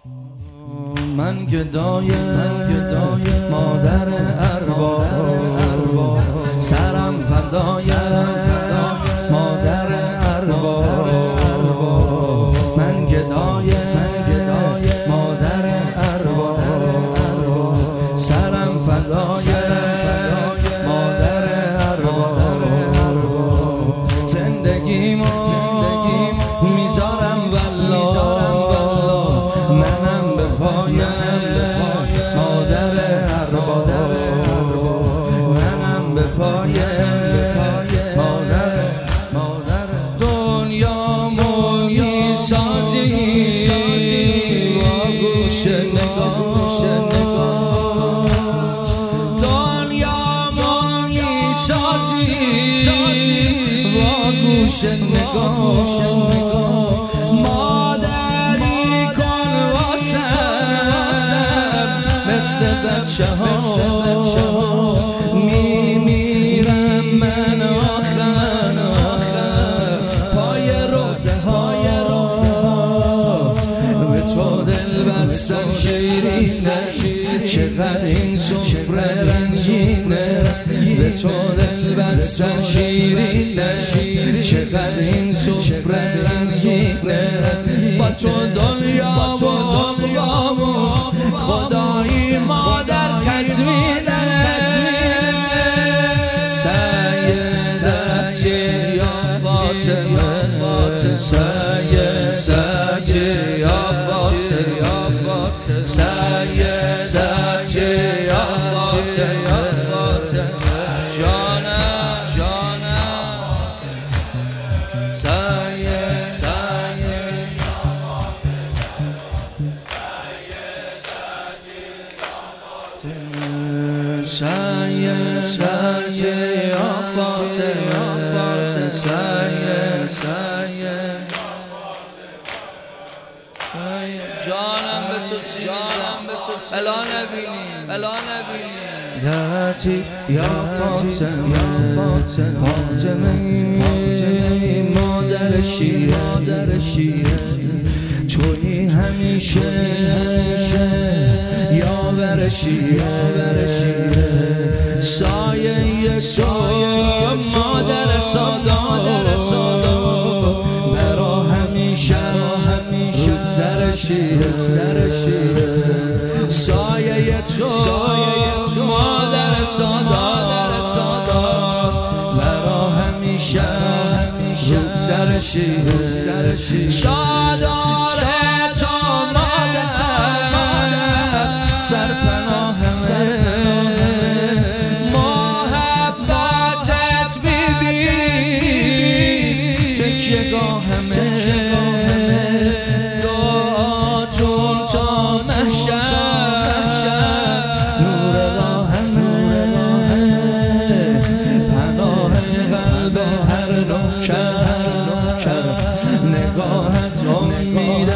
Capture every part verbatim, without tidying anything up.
من گدای مادر ارباب، سرم فدای مادر ارباب. من گدای مادر ارباب، سرم فدای مادر ارباب. زندگیمو میذارم والله، منم به پای مادر ارباب، منم به پای مادر مادر. دنیامو میسازی با گوش نگاه، دنیامو میسازی با گوش نگاه. مادری کن واسم مثل بچه ها، میمیرم من آخر پای روزه ها. به تو دل بستن شیرینه، چقدر این سفره رنگینه. به تو دل بستن شیرینه، چقدر این سفره رنگینه. با تو دنیا و عقبامو خدایی مادر تضمینه. سیدت یا فاطمه، سیدت یا فاطمه، سیدت یا فاطمه. جانم جانم سید سید یا فاطمه، سید جانم به تو سیزم، الا نبینیم الا نبینیم. ذاتی یا فاطمه، فاطمه مادر شیره، توی همیشه یاور شیره. سایه سایه مادر صدا، برا همیشه رو سر شیره. سایه تو مادر صدا، برا همیشه رو سر شیره. شادار تو مادر سرپناهمه، محبتت بیبی تکیه گاهمه. دعاتون تا محشر نور راهمه، پناه قلب هر نوکر، نگاهت امید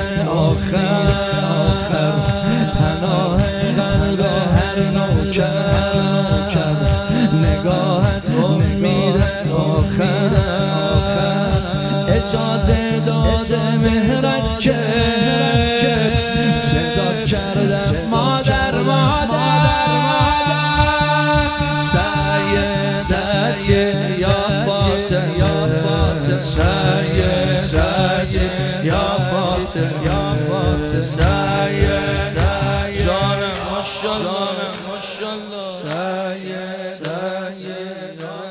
آخر. پناه قلب هر نوکر، نگاهت امید آخر. اجازه داده مهرت که صدات کردم مادر مادر. سیدت یا فاطمه، سیدت یا فاطمه، سید جانم ماشاءالله، سید